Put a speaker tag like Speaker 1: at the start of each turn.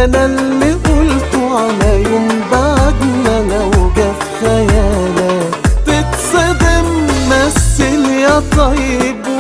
Speaker 1: انا اللي قلته على يوم بعدنا لو جه في خيالك تتصدم. مثل يا طيب